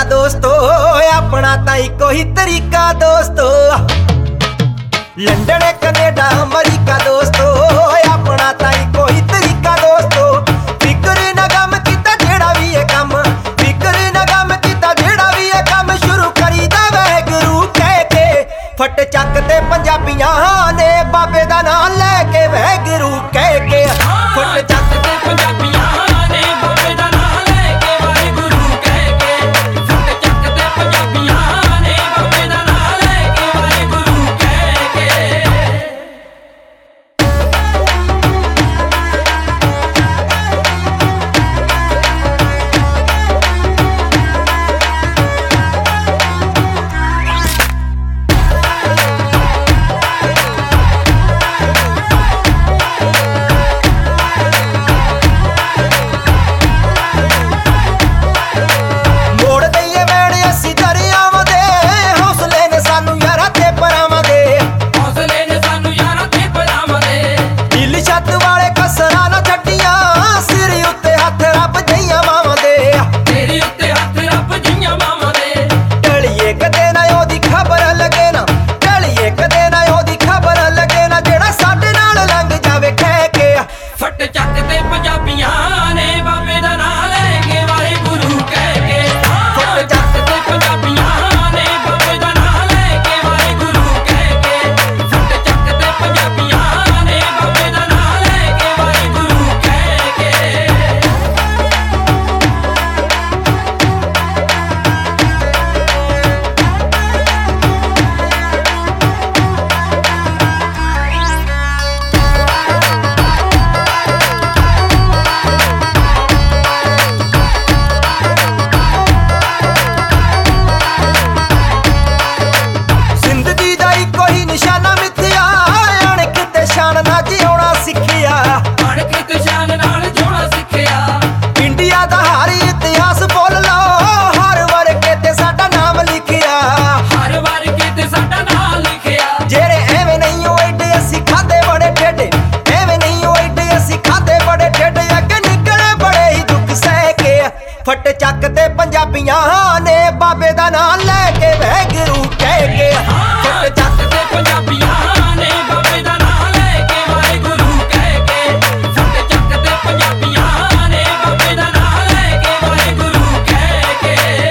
दोस्तों अपना ताई कोई तरीका दोस्तों लंदन कनेडा अमेरिका दोस्तों अपना ताई कोई तरीका दोस्तों फिक्र न गम कीता जेड़ा भी है कम फिक्र न गम कीता जेड़ा भी है कम शुरू करीदा वाहिगुरू कह के फट चकते पंजाबियां ने बाबे दा नाम लेके वाहिगुरू कह के फट चकते पंजाबियां फट चकते पंजाबियां ने बाबे दा नाम लेके वाहिगुरू कह के फट चकते पंजाबियां ने बाबे दा नाम लेके वाहिगुरू कह के फट चकते पंजाबियां ने बाबे दा नाम लेके वाहिगुरू कह के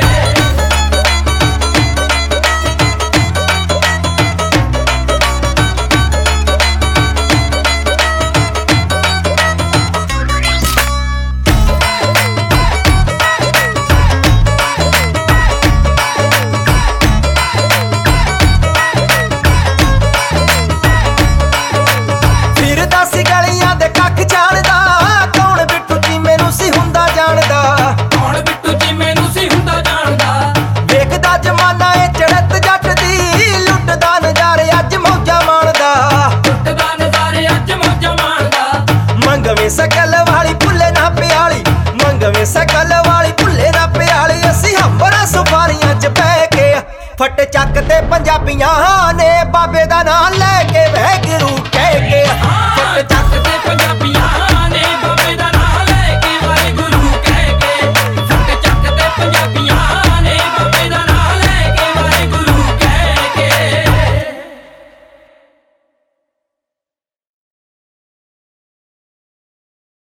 सकल वाली भुले ना प्याली मंगवे सकल वाली भुले ना प्याली असी हंबरा सुपारियां च बह के फट